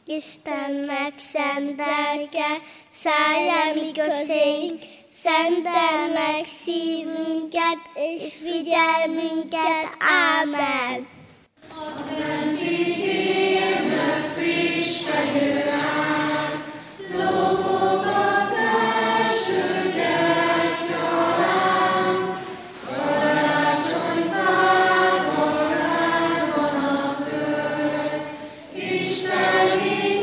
Isten megszentelke, szellemi közénk, szentel meg szívünket és figyelmünket. Ámen. Adventi hírnek friss fenyőrán, lobog az első gyertyaláng, karácsonytárban lázad a föld, Isten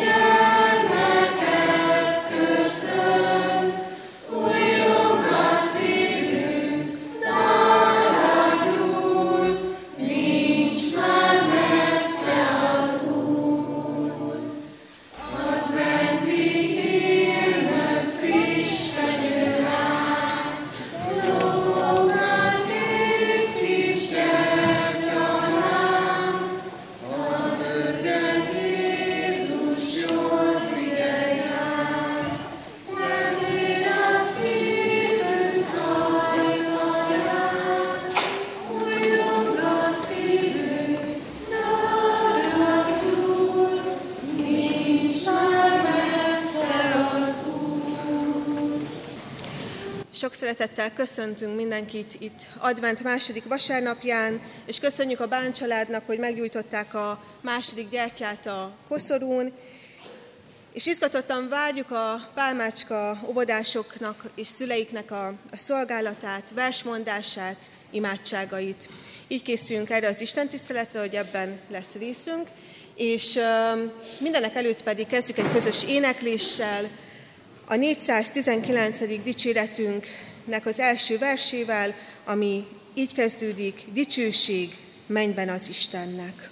gyermeket köszönt, újjong a szívünk, dára gyújt, nincs már messze az Úr. Adventi hírnek friss fenyőrán, lobog a két kis gyertyaláng, az öreg Jézus jól figyelj ránk, legyél a szívünk ajtaján, újjong a szívünk, dára gyújt, nincs már messze az Úr. Sok szeretettel köszöntünk mindenkit itt advent második vasárnapján, és köszönjük a Bán családnak, hogy meggyújtották a második gyertyát a koszorún, és izgatottan várjuk a pálmácska óvodásoknak és szüleiknek a szolgálatát, versmondását, imádságait. Így készülünk erre az istentiszteletre, hogy ebben lesz részünk, és mindenek előtt pedig kezdjük egy közös énekléssel, a 419. dicséretünknek az első versével, ami így kezdődik: dicsőség mennyben az Istennek.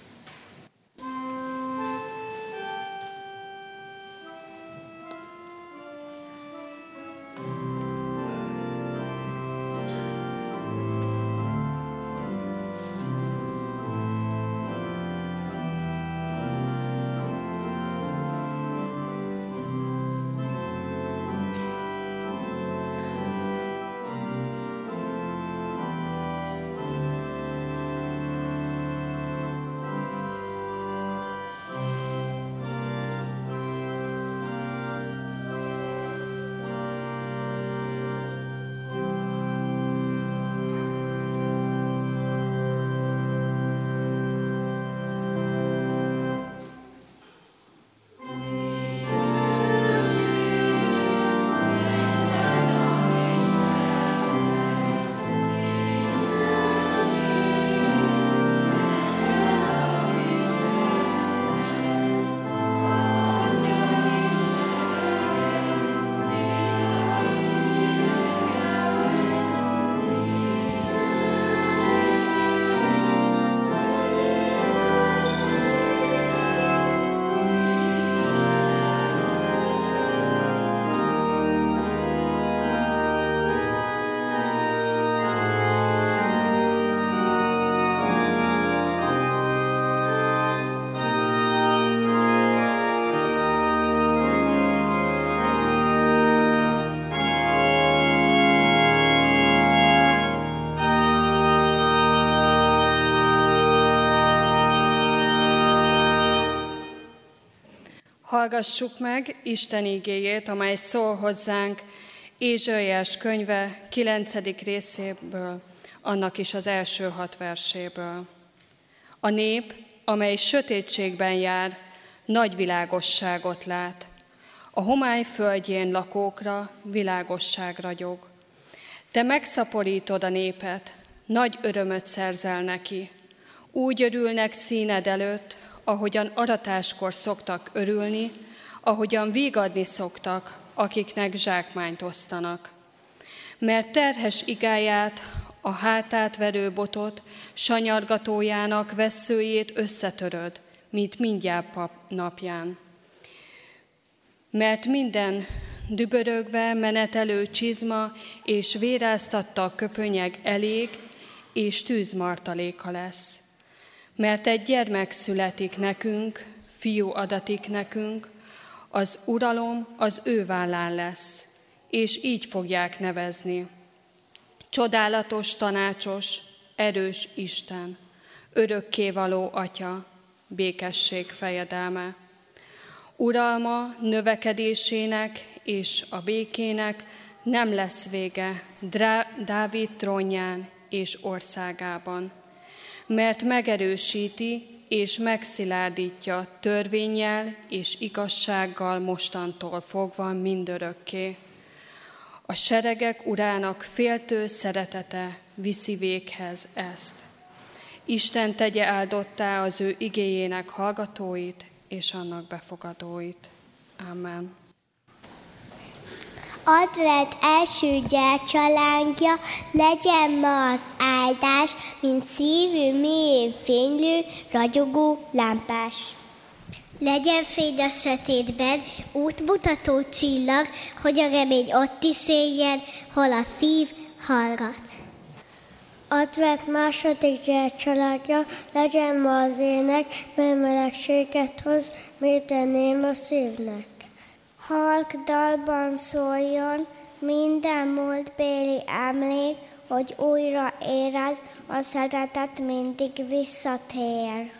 Hallgassuk meg Isten igéjét, amely szól hozzánk Ézsaiás könyve 9. részéből, annak is az első 6 verséből. A nép, amely sötétségben jár, nagy világosságot lát. A homály földjén lakókra világosság ragyog. Te megszaporítod a népet, nagy örömöt szerzel neki. Úgy örülnek színed előtt, ahogyan aratáskor szoktak örülni, ahogyan vígadni szoktak, akiknek zsákmányt osztanak. Mert terhes igáját, a hátát verő botot, sanyargatójának vesszőjét összetöröd, mint mindjárt napján. Mert minden dübörögve menetelő csizma és véráztatta köpönyeg elég, és tűzmartaléka lesz. Mert egy gyermek születik nekünk, fiú adatik nekünk, az uralom az ő vállán lesz, és így fogják nevezni. Csodálatos tanácsos, erős Isten, örökkévaló Atya, békesség fejedelme. Uralma növekedésének és a békének nem lesz vége Dávid trónján és országában, mert megerősíti és megszilárdítja törvénnyel és igazsággal mostantól fogva mindörökké. A seregek urának féltő szeretete viszi véghez ezt. Isten tegye áldottá az ő igéjének hallgatóit és annak befogadóit. Amen. Advent első gyercsalángja legyen ma az áldás, mint szívű, mélyén fénylő, ragyogó lámpás. Legyen fény a sötétben, útmutató csillag, hogy a remény ott is éljen, hol a szív hallgat. Advent második gyercsalángja legyen ma az ének, mely melegséget hoz minden néma szívnek. Halk dalban szóljon minden múltbéli emlék, hogy újra érez, a szeretet mindig visszatér.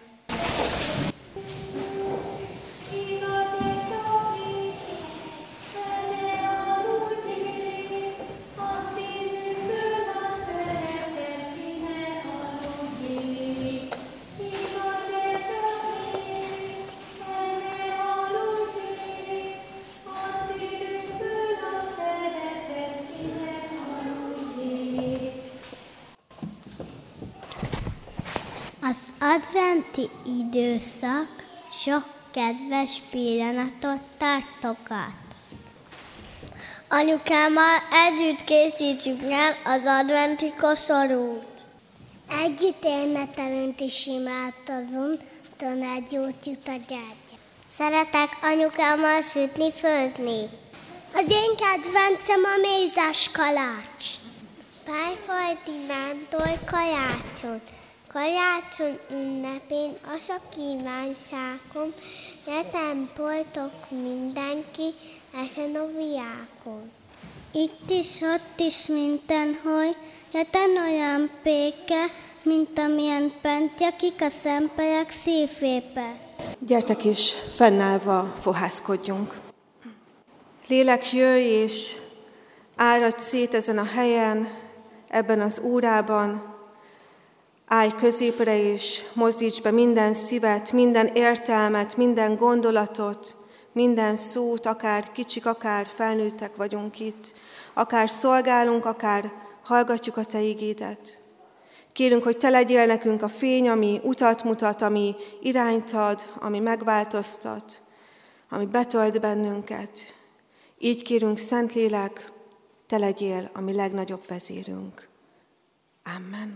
Az adventi időszak sok kedves pillanatot tartogat. Anyukámmal együtt készítsük el az adventi koszorút. Együtt énekelünk és imádkozunk, tanács jót jut a gyertya. Szeretek anyukámmal sütni, főzni. Az én kedvencem a mézes kalács. Pályfajti nándor kajácson. Karácsony ünnepén az a kívánságom, legyen boldog mindenki ezen a világon. Itt is, ott is, mindenhol, legyen olyan béke, mint amilyen bent lakik a szentelek szívébe. Gyertek is, fennállva fohászkodjunk. Lélek, jöjj és áradj szét ezen a helyen, ebben az órában. Állj középre és mozdíts be minden szívet, minden értelmet, minden gondolatot, minden szót, akár kicsik, akár felnőttek vagyunk itt, akár szolgálunk, akár hallgatjuk a Te igédet. Kérünk, hogy Te legyél nekünk a fény, ami utat mutat, ami irányt ad, ami megváltoztat, ami betölt bennünket. Így kérünk, Szentlélek, Te legyél a mi legnagyobb vezérünk. Amen.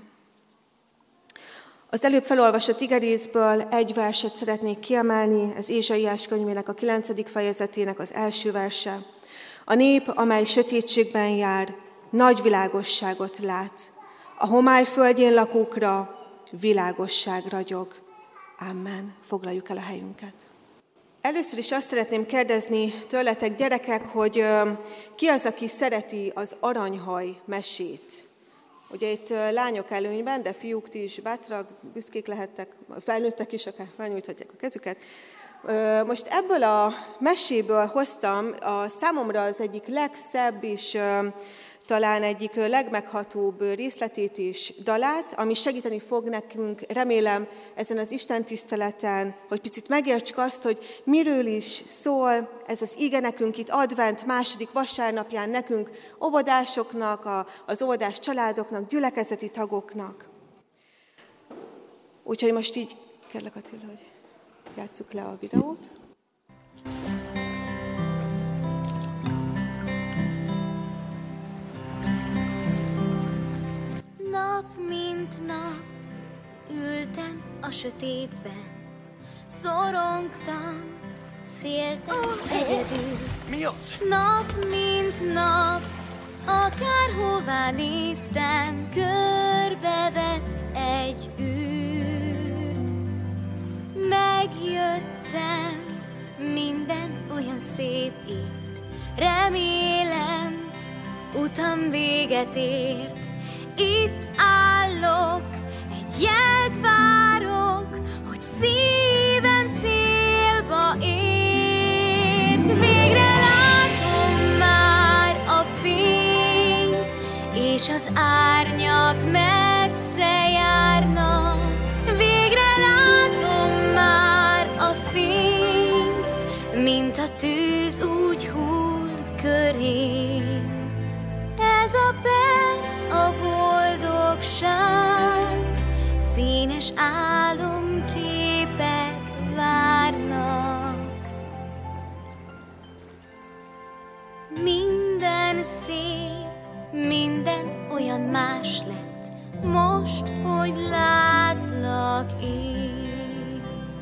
Az előbb felolvasott igerészből egy verset szeretnék kiemelni, ez Ézsaiás könyvének a 9. fejezetének az első verse. A nép, amely sötétségben jár, nagy világosságot lát. A homály földjén lakókra világosság ragyog. Amen. Foglaljuk el a helyünket. Először is azt szeretném kérdezni tőletek, gyerekek, hogy ki az, aki szereti az aranyhaj mesét? Ugye itt lányok előnyben, de fiúk ti is bátrak, büszkék lehettek, felnőttek is, akár felnyújthatják a kezüket. Most ebből a meséből hoztam a számomra az egyik legszebb és talán egyik legmeghatóbb részletét és dalát, ami segíteni fog nekünk, remélem, ezen az Isten tiszteleten, hogy picit megértsük azt, hogy miről is szól ez az ige nekünk itt advent második vasárnapján nekünk, óvodásoknak, az óvodás családoknak, gyülekezeti tagoknak. Úgyhogy most így kérlek Attila, hogy játsszuk le a videót. Nap mint nap ültem a sötétben, szorongtam, féltem egyedül. Mi az? Nap mint nap, akárhová néztem, körbevett egy űr. Megjöttem, minden olyan szép itt, remélem, utam véget ért. Itt állok, egy jelt várok, hogy szívem célba ér. tűz úgy hull körém. Ez a perc a boldogság, színes álomképek várnak. Minden szép, minden olyan más lett, most, hogy látlak én.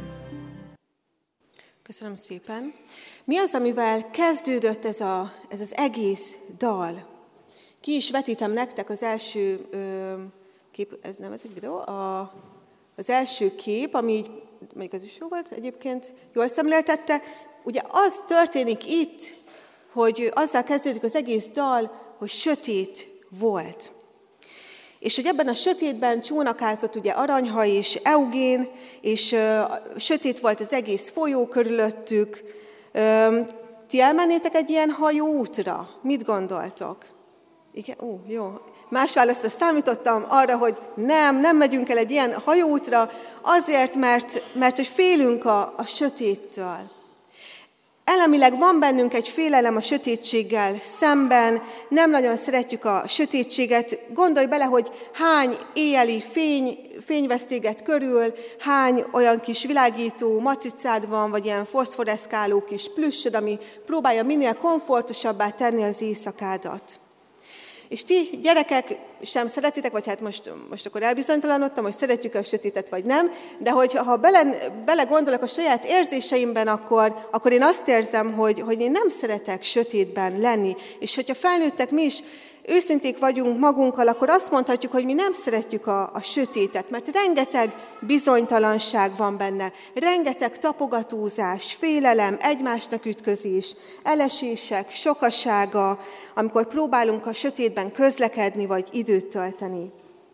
Köszönöm szépen. Mi az, amivel kezdődött ez az egész dal? Ki is vetítem nektek az első kép, ez nem ez egy videó, az első kép, ami így, mondjuk az is jó volt egyébként, jól szemléltette. Ugye az történik itt, hogy azzal kezdődik az egész dal, hogy sötét volt. És hogy ebben a sötétben csónakázott ugye Aranyhaj és Eugén, és sötét volt az egész folyó körülöttük. Ti elmennétek egy ilyen hajóútra? Mit gondoltok? Igen? Jó. Más válaszra számítottam arra, hogy nem megyünk el egy ilyen hajóútra, azért, mert hogy félünk a sötéttől. Elemileg van bennünk egy félelem a sötétséggel szemben, nem nagyon szeretjük a sötétséget. Gondolj bele, hogy hány éjjeli fény vesz téged körül, hány olyan kis világító matricád van, vagy ilyen foszforeszkáló kis plüssöd, ami próbálja minél komfortosabbá tenni az éjszakádat. És ti gyerekek sem szeretitek, vagy hát most akkor elbizonytalanodtam, hogy szeretjük a sötétet, vagy nem, de ha bele gondolok a saját érzéseimben, akkor én azt érzem, hogy én nem szeretek sötétben lenni. És hogyha felnőttek mi is őszinték vagyunk magunkkal, akkor azt mondhatjuk, hogy mi nem szeretjük a sötétet, mert rengeteg bizonytalanság van benne, rengeteg tapogatózás, félelem, egymásnak ütközés, elesések, sokasága, amikor próbálunk a sötétben közlekedni, vagy időt tölteni.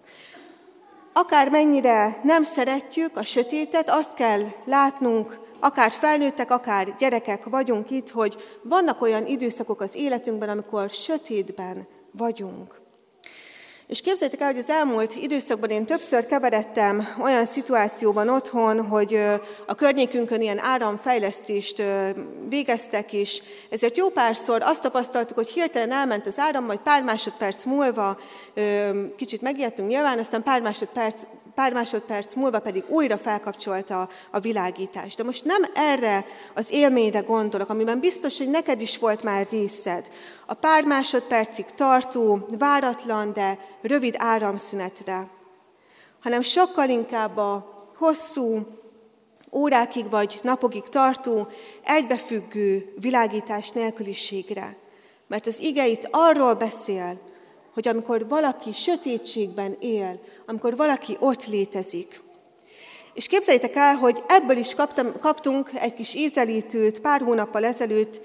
Akármennyire nem szeretjük a sötétet, azt kell látnunk, akár felnőttek, akár gyerekek vagyunk itt, hogy vannak olyan időszakok az életünkben, amikor sötétben vagyunk. És képzeljétek el, hogy az elmúlt időszakban én többször keveredtem olyan szituációban otthon, hogy a környékünkön ilyen áramfejlesztést végeztek, és ezért jó párszor azt tapasztaltuk, hogy hirtelen elment az áram, majd pár másodperc múlva, kicsit megijedtünk nyilván, aztán pár másodperc múlva pedig újra felkapcsolta a világítást. De most nem erre az élményre gondolok, amiben biztos, hogy neked is volt már részed. A pár másodpercig tartó, váratlan, de rövid áramszünetre, hanem sokkal inkább a hosszú, órákig vagy napokig tartó, egybefüggő világítás nélküliségre. Mert az ige itt arról beszél, hogy amikor valaki sötétségben él, amikor valaki ott létezik. És képzeljétek el, hogy ebből is kaptunk egy kis ízelítőt pár hónappal ezelőtt.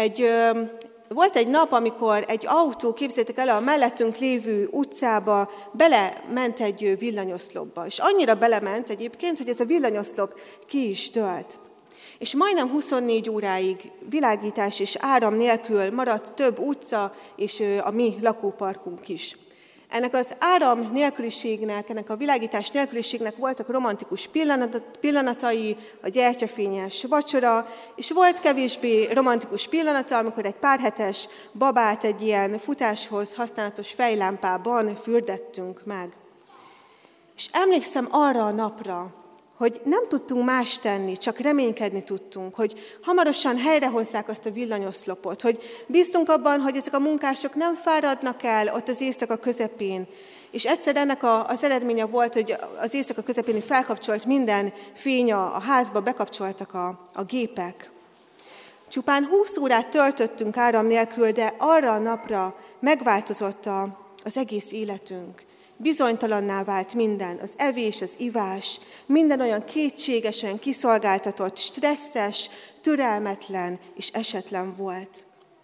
Volt egy nap, amikor egy autó, képzeljétek el, a mellettünk lévő utcába belement egy villanyoszlopba. És annyira belement egyébként, hogy ez a villanyoszlop ki is dőlt. És majdnem 24 óráig világítás és áram nélkül maradt több utca, és a mi lakóparkunk is. Ennek az áram nélküliségnek, ennek a világítás nélküliségnek voltak romantikus pillanatai, a gyertyafényes vacsora, és volt kevésbé romantikus pillanata, amikor egy pár hetes babát egy ilyen futáshoz használatos fejlámpában fürdettünk meg. És emlékszem arra a napra, hogy nem tudtunk más tenni, csak reménykedni tudtunk, hogy hamarosan helyrehozzák azt a villanyoszlopot, hogy bíztunk abban, hogy ezek a munkások nem fáradnak el ott az éjszaka közepén. És egyszer ennek az eredménye volt, hogy az éjszaka közepén felkapcsolt minden fény a házba, bekapcsoltak a gépek. Csupán 20 órát töltöttünk áram nélkül, de arra a napra megváltozott az egész életünk. Bizonytalanná vált minden, az evés, az ivás, minden olyan kétségesen kiszolgáltatott, stresszes, türelmetlen és esetlen volt.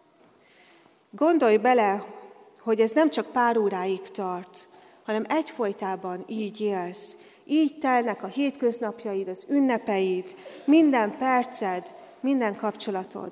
Gondolj bele, hogy ez nem csak pár óráig tart, hanem egyfolytában így élsz. Így telnek a hétköznapjaid, az ünnepeid, minden perced, minden kapcsolatod.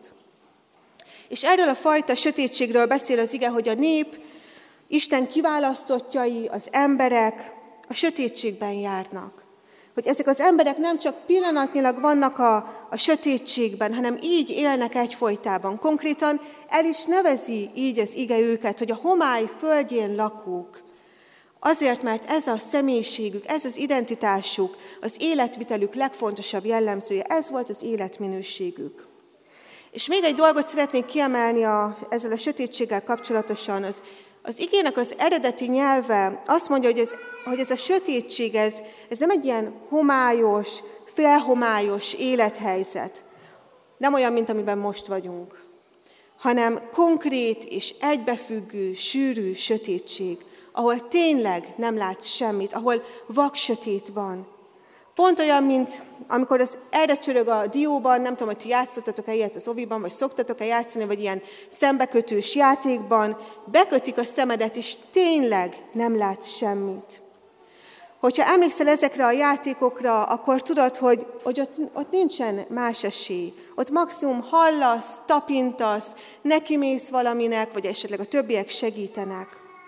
És erről a fajta sötétségről beszél az ige, hogy a nép, Isten kiválasztottjai, az emberek a sötétségben járnak. hogy ezek az emberek nem csak pillanatnyilag vannak a sötétségben, hanem így élnek egyfolytában. Konkrétan el is nevezi így az ige őket, hogy a homály földjén lakók. Azért, mert ez a személyiségük, ez az identitásuk, az életvitelük legfontosabb jellemzője, ez volt az életminőségük. És még egy dolgot szeretnék kiemelni ezzel a sötétséggel kapcsolatosan. Az igének az eredeti nyelve azt mondja, hogy ez a sötétség, ez nem egy ilyen homályos, félhomályos élethelyzet. Nem olyan, mint amiben most vagyunk, hanem konkrét és egybefüggő, sűrű sötétség, ahol tényleg nem látsz semmit, ahol vaksötét van. Pont olyan, mint amikor az erre csörög a dióban, nem tudom, hogy ti játszottatok-e ilyet az oviban, vagy szoktatok-e játszani, vagy ilyen szembekötős játékban, bekötik a szemedet, és tényleg nem látsz semmit. Hogyha emlékszel ezekre a játékokra, akkor tudod, hogy ott nincsen más esély. Ott maximum hallasz, tapintasz, nekimész valaminek, vagy esetleg a többiek segítenek.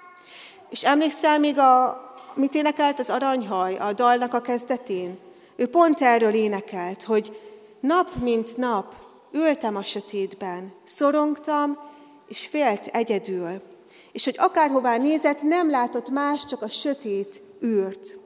És emlékszel még mit énekelt az aranyhaj a dalnak a kezdetén? Ő pont erről énekelt, hogy nap mint nap ültem a sötétben, szorongtam, és félt egyedül. És hogy akárhová nézett, nem látott más, csak a sötét űrt.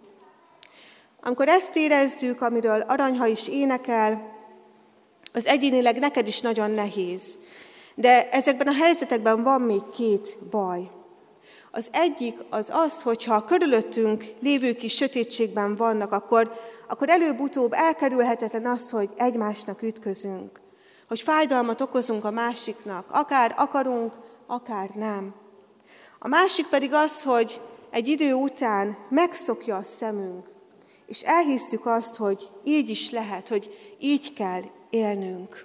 Amikor ezt érezzük, amiről Aranyhaj is énekel, az egyénileg neked is nagyon nehéz. De ezekben a helyzetekben van még két baj. Az egyik az, hogyha körülöttünk lévő kis sötétségben vannak, akkor előbb-utóbb elkerülhetetlen az, hogy egymásnak ütközünk. Hogy fájdalmat okozunk a másiknak, akár akarunk, akár nem. A másik pedig az, hogy egy idő után megszokja a szemünk, és elhisszük azt, hogy így is lehet, hogy így kell élnünk.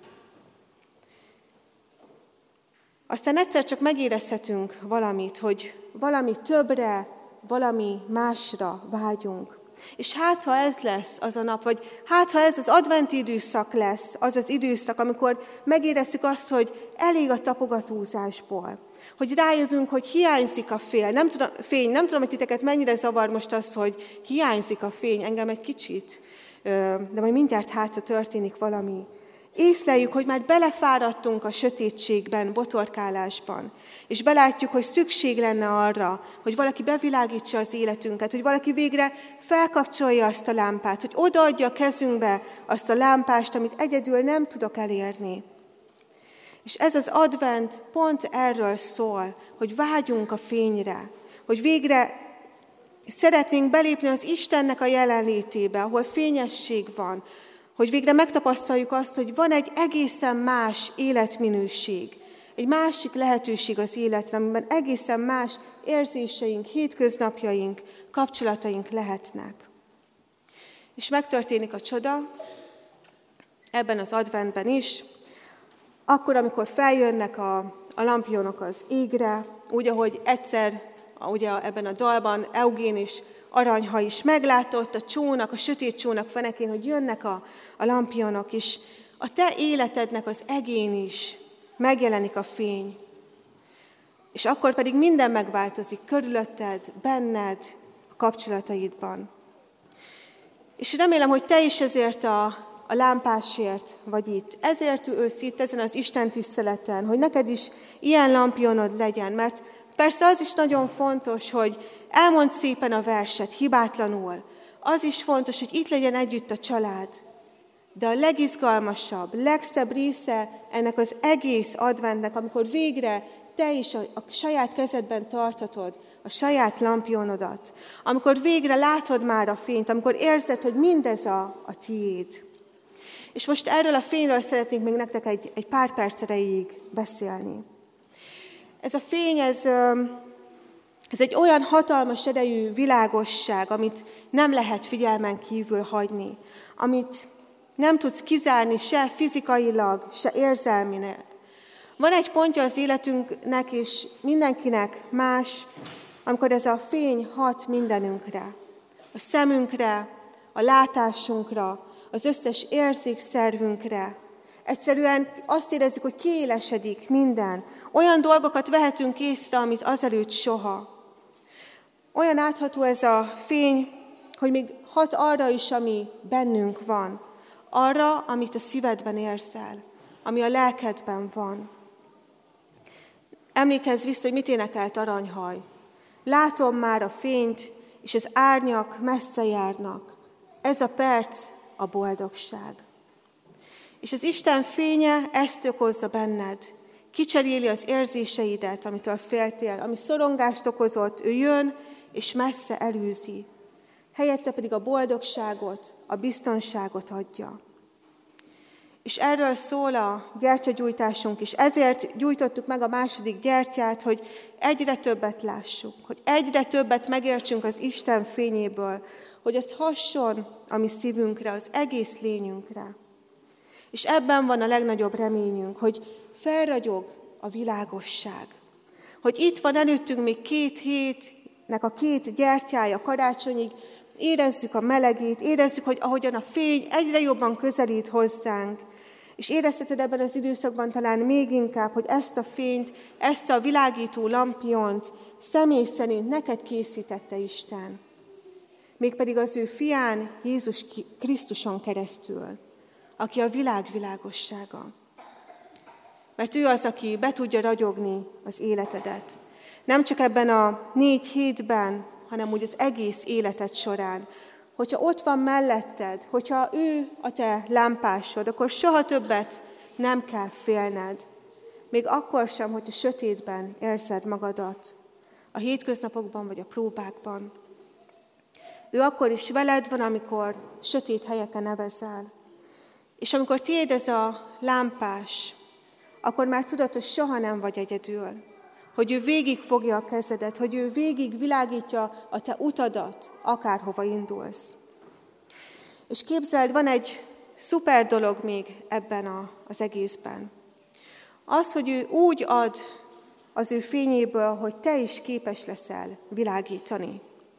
Aztán egyszer csak megérezhetünk valamit, hogy valami többre, valami másra vágyunk. És hát, ha ez lesz az a nap, vagy hát, ha ez az adventi időszak lesz, az az időszak, amikor megérezzük azt, hogy elég a tapogatózásból, hogy rájövünk, hogy hiányzik a fény. Nem tudom, hogy titeket mennyire zavar most az, hogy hiányzik a fény, engem egy kicsit, de majd mindjárt hátra történik valami. Észleljük, hogy már belefáradtunk a sötétségben, botorkálásban, és belátjuk, hogy szükség lenne arra, hogy valaki bevilágítsa az életünket, hogy valaki végre felkapcsolja azt a lámpát, hogy odaadja a kezünkbe azt a lámpást, amit egyedül nem tudok elérni. És ez az advent pont erről szól, hogy vágyunk a fényre, hogy végre szeretnénk belépni az Istennek a jelenlétébe, ahol fényesség van, hogy végre megtapasztaljuk azt, hogy van egy egészen más életminőség, egy másik lehetőség az életre, amiben egészen más érzéseink, hétköznapjaink, kapcsolataink lehetnek. És megtörténik a csoda, ebben az adventben is, akkor, amikor feljönnek a lampionok az égre, úgy, ahogy egyszer, ugye ebben a dalban Eugén is, Aranyhaj is meglátott a sötét csónak fenekén, hogy jönnek a lampionok is. A te életednek az egén is megjelenik a fény. És akkor pedig minden megváltozik körülötted, benned, a kapcsolataidban. És remélem, hogy te is ezért a lámpásért vagy itt. Ezért ülsz itt ezen az Isten tiszteleten, hogy neked is ilyen lampionod legyen. Mert persze az is nagyon fontos, hogy elmondd szépen a verset, hibátlanul. Az is fontos, hogy itt legyen együtt a család. De a legizgalmasabb, legszebb része ennek az egész adventnek, amikor végre te is a saját kezedben tartatod a saját lampionodat. Amikor végre látod már a fényt, amikor érzed, hogy mindez a tiéd. És most erről a fényről szeretnék még nektek egy pár perc erejéig beszélni. Ez a fény, ez egy olyan hatalmas erejű világosság, amit nem lehet figyelmen kívül hagyni, amit nem tudsz kizárni se fizikailag, se érzelmileg. Van egy pontja az életünknek, és mindenkinek más, amikor ez a fény hat mindenünkre. A szemünkre, a látásunkra, az összes érzékszervünkre. Egyszerűen azt érezzük, hogy kiélesedik minden. Olyan dolgokat vehetünk észre, amit azelőtt soha. Olyan átható ez a fény, hogy még hat arra is, ami bennünk van, arra, amit a szívedben érzel, ami a lelkedben van. Emlékezz vissza, hogy mit énekelt Aranyhaj. Látom már a fényt, és az árnyak messze járnak. Ez a perc a boldogság. És az Isten fénye ezt okozza benned. Kicseréli az érzéseidet, amitől féltél, ami szorongást okozott, ő jön, és messze elűzi. Helyette pedig a boldogságot, a biztonságot adja. És erről szól a gyertyagyújtásunk is. Ezért gyújtottuk meg a második gyertyát, hogy egyre többet lássuk, hogy egyre többet megértsünk az Isten fényéből, hogy az hasson a mi szívünkre, az egész lényünkre. És ebben van a legnagyobb reményünk, hogy felragyog a világosság. Hogy itt van előttünk még 2 hétnek a 2 gyertyája karácsonyig, érezzük a melegét, érezzük, hogy ahogyan a fény egyre jobban közelít hozzánk, és érezheted ebben az időszakban talán még inkább, hogy ezt a fényt, ezt a világító lampiont személy szerint neked készítette Isten. Mégpedig az ő fián, Jézus Krisztuson keresztül, aki a világ világossága. Mert ő az, aki be tudja ragyogni az életedet. Nem csak ebben a 4 hétben, hanem úgy az egész életed során. Hogyha ott van melletted, hogyha ő a te lámpásod, akkor soha többet nem kell félned. Még akkor sem, hogyha sötétben érzed magadat, a hétköznapokban vagy a próbákban. Ő akkor is veled van, amikor sötét helyeken nevezel. És amikor tiéd ez a lámpás, akkor már tudod, hogy soha nem vagy egyedül. Hogy ő végig fogja a kezedet, hogy ő végig világítja a te utadat, akárhova indulsz. És képzeld, van egy szuper dolog még ebben az egészben. Az, hogy ő úgy ad az ő fényéből, hogy te is képes leszel világítani.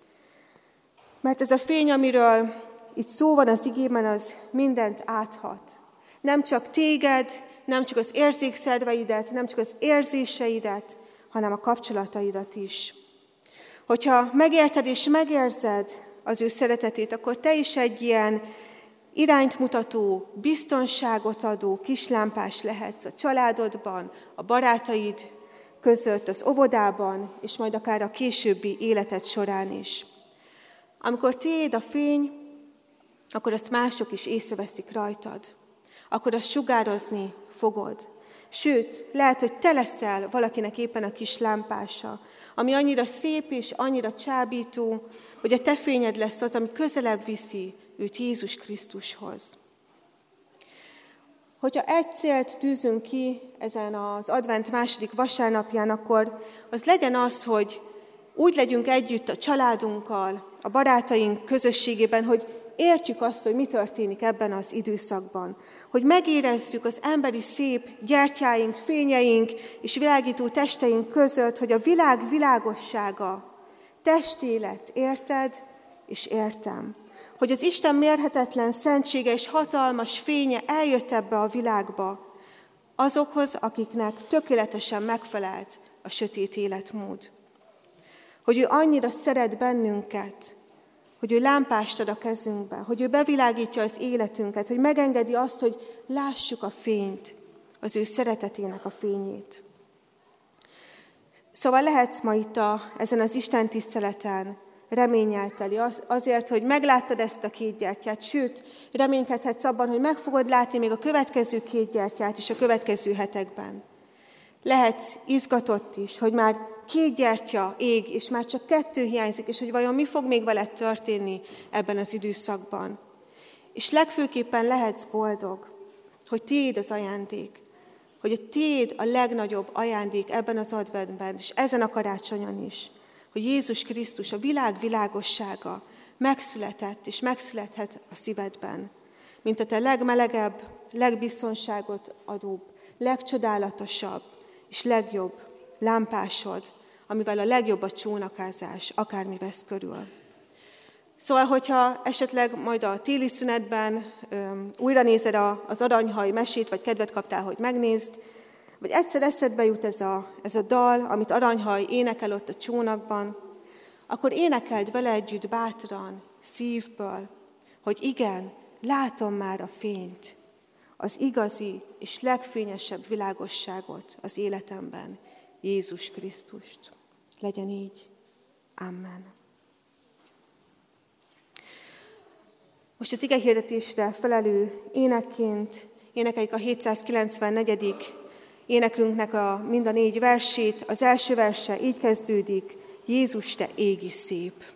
Mert ez a fény, amiről itt szó van az igében, az mindent áthat. Nem csak téged, nem csak az érzékszerveidet, nem csak az érzéseidet, hanem a kapcsolataidat is. Hogyha megérted és megérzed az ő szeretetét, akkor te is egy ilyen irányt mutató, biztonságot adó kislámpás lehetsz a családodban, a barátaid között, az óvodában, és majd akár a későbbi életed során is. Amikor tiéd a fény, akkor azt mások is észreveszik rajtad. Akkor azt sugározni fogod. Sőt, lehet, hogy te leszel valakinek éppen a kis lámpása, ami annyira szép és annyira csábító, hogy a te fényed lesz az, ami közelebb viszi őt Jézus Krisztushoz. Hogyha egy célt tűzünk ki ezen az advent második vasárnapján, akkor az legyen az, hogy úgy legyünk együtt a családunkkal, a barátaink közösségében, hogy értjük azt, hogy mi történik ebben az időszakban. Hogy megérezzük az emberi szép gyertyáink, fényeink és világító testeink között, hogy a világ világossága testélet, érted és értem. Hogy az Isten mérhetetlen szentsége és hatalmas fénye eljött ebbe a világba azokhoz, akiknek tökéletesen megfelelt a sötét életmód. Hogy ő annyira szeret bennünket, hogy ő lámpást ad a kezünkbe, hogy ő bevilágítja az életünket, hogy megengedi azt, hogy lássuk a fényt, az ő szeretetének a fényét. Szóval lehetsz ma itt ezen az Isten tiszteleten reménnyel teli, azért, hogy megláttad ezt a 2 gyertyát, sőt, reménykedhetsz abban, hogy meg fogod látni még a következő 2 gyertyát is a következő hetekben. Lehetsz izgatott is, hogy már 2 gyertya ég, és már csak 2 hiányzik, és hogy vajon mi fog még veled történni ebben az időszakban. És legfőképpen lehetsz boldog, hogy tiéd az ajándék, hogy tiéd a legnagyobb ajándék ebben az adventben, és ezen a karácsonyon is, hogy Jézus Krisztus, a világ világossága megszületett, és megszülethet a szívedben, mint a te legmelegebb, legbiztonságot adóbb, legcsodálatosabb és legjobb lámpásod, amivel a legjobb a csónakázás, akármi vesz körül. Szóval, hogyha esetleg majd a téli szünetben újra nézed az Aranyhaj mesét, vagy kedvet kaptál, hogy megnézd, vagy egyszer eszedbe jut ez a dal, amit Aranyhaj énekel ott a csónakban, akkor énekeld vele együtt bátran, szívből, hogy igen, látom már a fényt, az igazi és legfényesebb világosságot az életemben, Jézus Krisztust. Legyen így. Amen. Most az igehirdetésre felelő énekként énekeljük a 794. énekünknek mind a 4 versét. Az első verse így kezdődik: Jézus, te égi szép.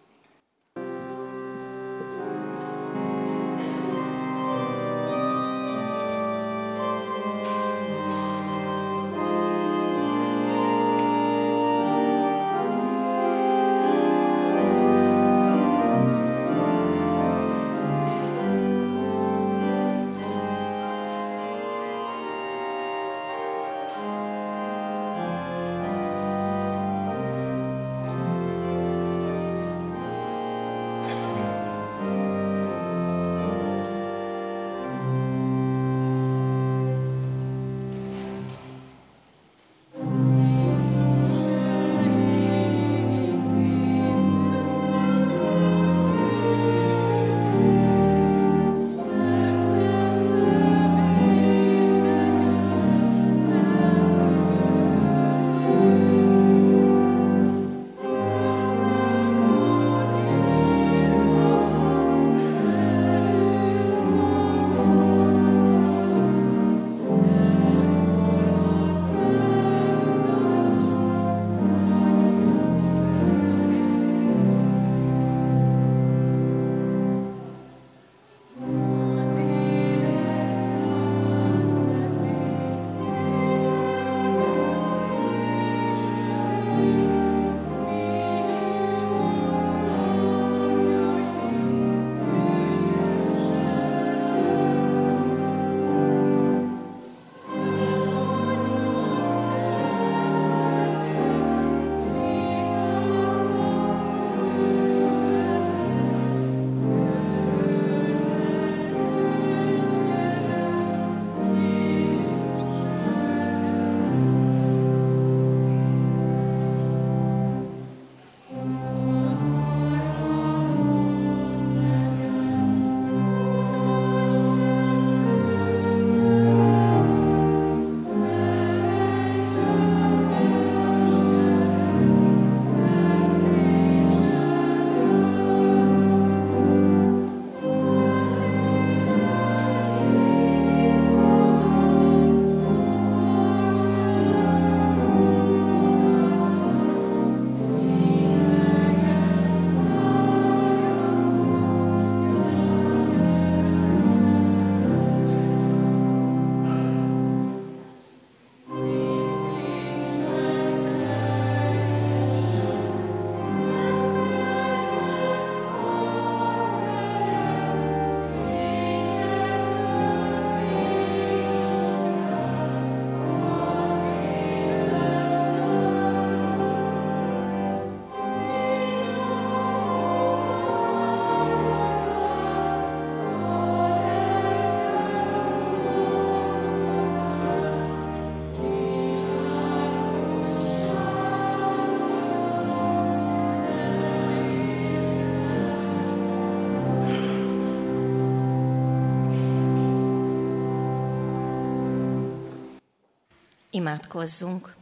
Imádkozzunk.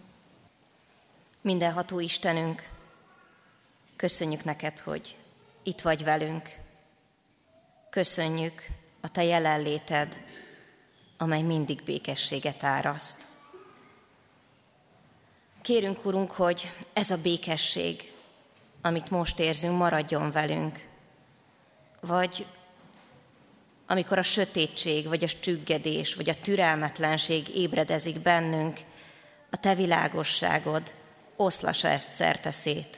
Mindenható Istenünk, köszönjük neked, hogy itt vagy velünk. Köszönjük a te jelenléted, amely mindig békességet áraszt. Kérünk, Urunk, hogy ez a békesség, amit most érzünk, maradjon velünk. Vagy amikor a sötétség, vagy a csüggedés, vagy a türelmetlenség ébredezik bennünk, a te világosságod oszlassa ezt szerte szét.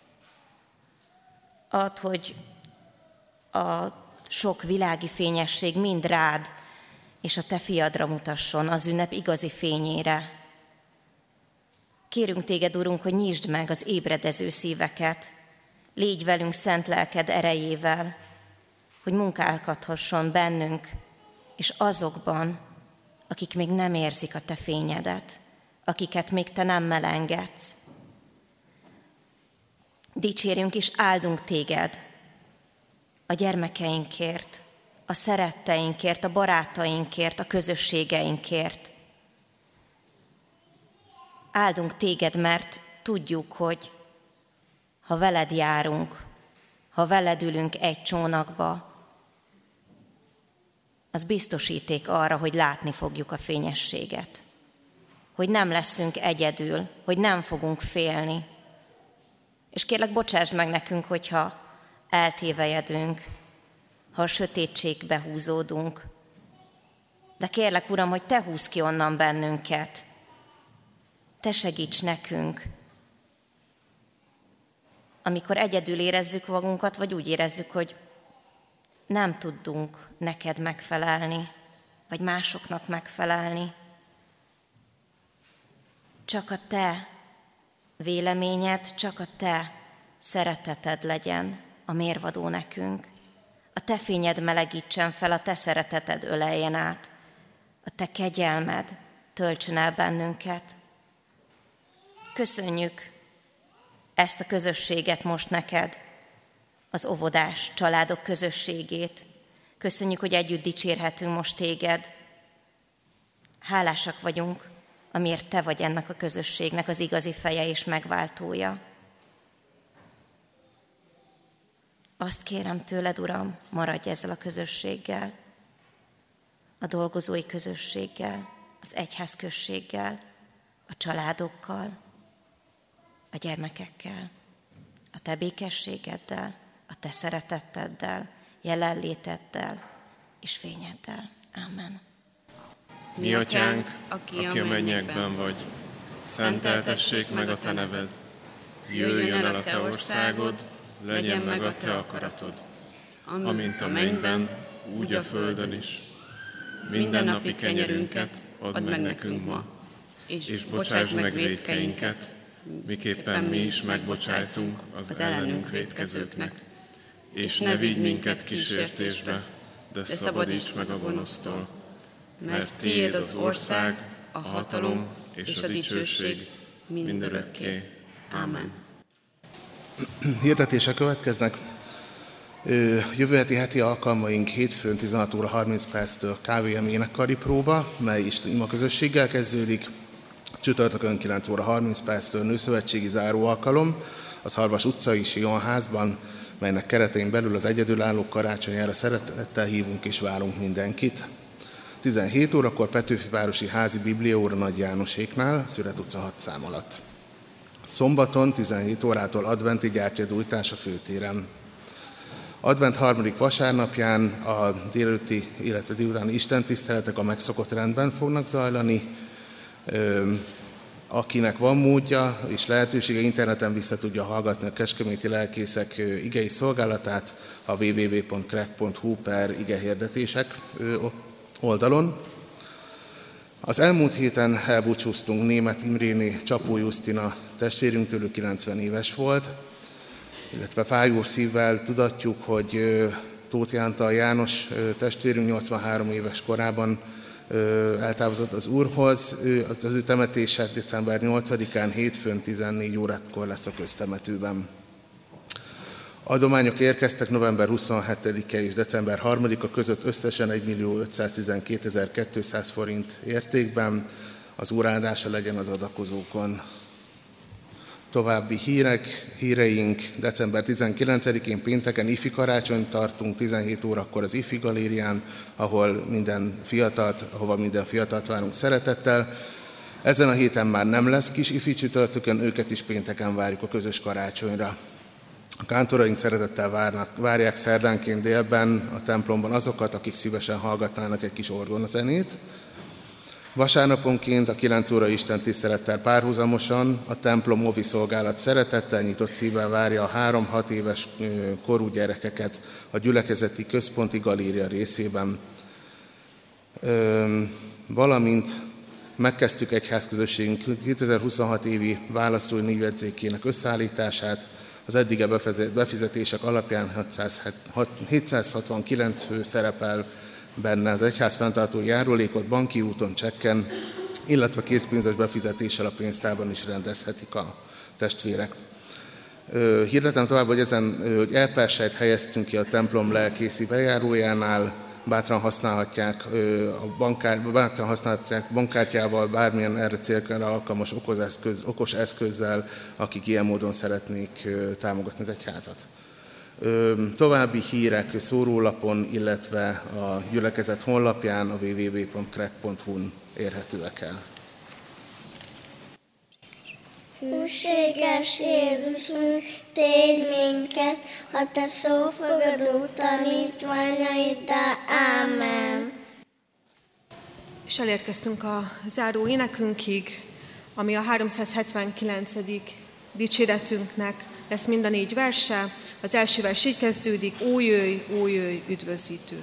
Add, hogy a sok világi fényesség mind rád és a te fiadra mutasson, az ünnep igazi fényére. Kérünk téged, Urunk, hogy nyisd meg az ébredező szíveket, légy velünk szent lelked erejével, hogy munkálkodhasson bennünk, és azokban, akik még nem érzik a te fényedet, akiket még te nem melengedsz. Dicsérünk és áldunk téged, a gyermekeinkért, a szeretteinkért, a barátainkért, a közösségeinkért. Áldunk téged, mert tudjuk, hogy ha veled járunk, ha veled ülünk egy csónakba, az biztosíték arra, hogy látni fogjuk a fényességet. Hogy nem leszünk egyedül, hogy nem fogunk félni. És kérlek, bocsásd meg nekünk, hogyha eltévejedünk, ha a sötétségbe húzódunk. De kérlek, Uram, hogy Te húzz ki onnan bennünket. Te segíts nekünk, amikor egyedül érezzük magunkat, vagy úgy érezzük, hogy nem tudunk neked megfelelni, vagy másoknak megfelelni. Csak a Te véleményed, csak a Te szereteted legyen a mérvadó nekünk. A Te fényed melegítsen fel, a Te szereteted öleljen át, a Te kegyelmed töltsön el bennünket. Köszönjük ezt a közösséget most neked, az óvodás családok közösségét. Köszönjük, hogy együtt dicsérhetünk most téged. Hálásak vagyunk, amiért te vagy ennek a közösségnek az igazi feje és megváltója. Azt kérem tőled, Uram, maradj ezzel a közösséggel, a dolgozói közösséggel, az egyházközséggel, a családokkal, a gyermekekkel, a te békességeddel, a te szereteteddel, jelenléteddel és fényeddel. Amen. Mi atyánk, aki a mennyekben vagy, szenteltessék meg a te neved. Jöjjön el a te országod, legyen meg a te akaratod, amint a mennyben, úgy a földön is. Mindennapi kenyerünket add meg nekünk ma, és bocsáss meg vétkeinket, miképpen mi is megbocsájtunk az ellenünk vétkezőknek. És ne vigy minket kísértésbe, de szabadíts meg a gonosztól, mert tiéd az ország, a hatalom és a dicsőség mindörökké. Ámen. Hirdetések következnek. Jövő heti alkalmaink hétfőn 16 óra 30 perctől KVM énekkari próba, mely Isten ima közösséggel kezdődik. Csütörtökön 9 óra 30 perctől nőszövetségi záróalkalom a Szarvas utcai Sionházban, melynek keretein belül az egyedülállók karácsonyára szeretettel hívunk és várunk mindenkit. 17 órakor Petőfivárosi házi bibliaóra Nagy Jánoséknál, Szüret utca 6 szám alatt. Szombaton 17 órától adventi gyertyadújtás a főtéren. Advent 3. vasárnapján a délelőtti, illetve délutáni istentiszteletek a megszokott rendben fognak zajlani. Akinek van módja és lehetősége, interneten vissza tudja hallgatni a kecskeméti lelkészek igei szolgálatát a www.krek.hu/igehirdetések oldalon. Az elmúlt héten elbúcsúztunk Németh Imréné Csapó Jusztina testvérünktől, 90 éves volt, illetve fájó szívvel tudatjuk, hogy Tóth Jántal János testvérünk 83 éves korában eltávozott az Úrhoz. Az ő temetése december 8-án hétfőn 14 órakor lesz a köztemetőben. Adományok érkeztek november 27-e és december 3-a között összesen 1.512.200 forint értékben. Az Úr áldása legyen az adakozókon. További híreink: december 19-én pénteken ifi karácsonyt tartunk 17 órakor az ifi galérián, ahova minden fiatalt várunk szeretettel. Ezen a héten már nem lesz kis ifi csütörtökön, őket is pénteken várjuk a közös karácsonyra. A kántoraink szeretettel várják szerdánként délben a templomban azokat, akik szívesen hallgatnának egy kis orgonazenét. Vasárnaponként a 9 óra istentisztelettel párhuzamosan a templom ovi szolgálat szeretettel, nyitott szívvel várja a 3-6 éves korú gyerekeket a gyülekezeti központi galéria részében. Valamint megkezdtük egyházközösségünk 2026 évi választói névjegyzékének összeállítását. Az eddigi befizetések alapján 769 fő szerepel benne. Az egyház fenntartói járulékot banki úton, csekken, illetve készpénzes befizetéssel a pénztárban is rendezhetik a testvérek. Hirdetem tovább, hogy ezen elperselyt helyeztünk ki a templom lelkészi bejárójánál, bátran használhatják bankkártyával, bármilyen erre célra alkalmas okos eszközzel, akik ilyen módon szeretnék támogatni az egyházat. További hírek szórólapon, illetve a gyülekezet honlapján, a www.crack.hu-n érhetőek el. Hűséges Jézusunk, tégy minket a te szófogadó tanítványaiddá. Ámen. És elérkeztünk a záró énekünkig, ami a 379. dicséretünknek lesz mind a 4 verse. Az első vers így kezdődik: Ó jöjj, üdvözítő!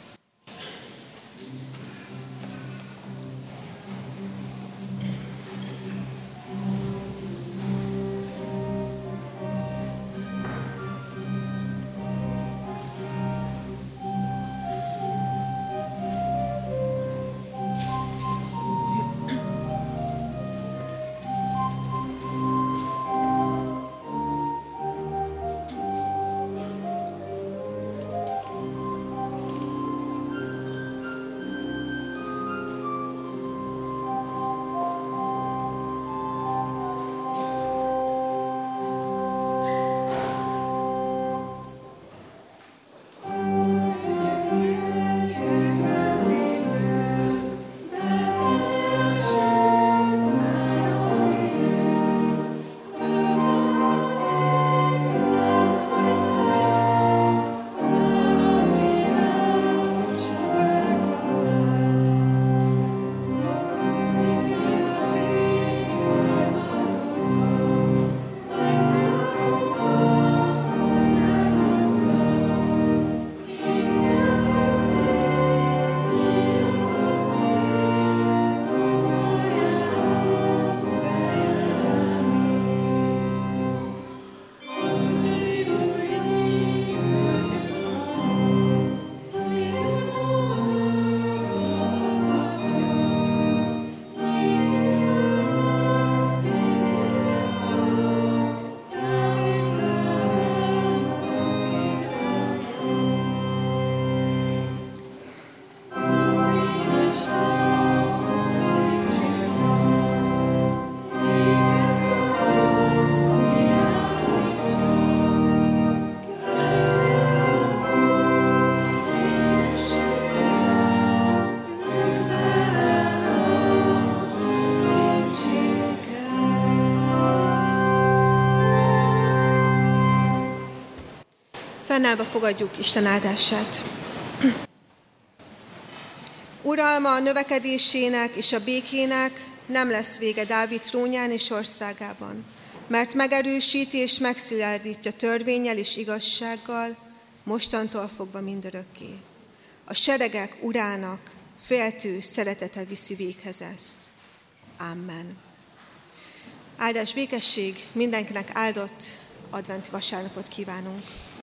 Fennállva fogadjuk Isten áldását. Uralma a növekedésének és a békének nem lesz vége Dávid trónján és országában, mert megerősíti és megszilárdítja törvénnyel és igazsággal, mostantól fogva mindörökké. A seregek urának féltő szeretete viszi véghez ezt. Amen. Áldás, békesség, mindenkinek áldott adventi vasárnapot kívánunk.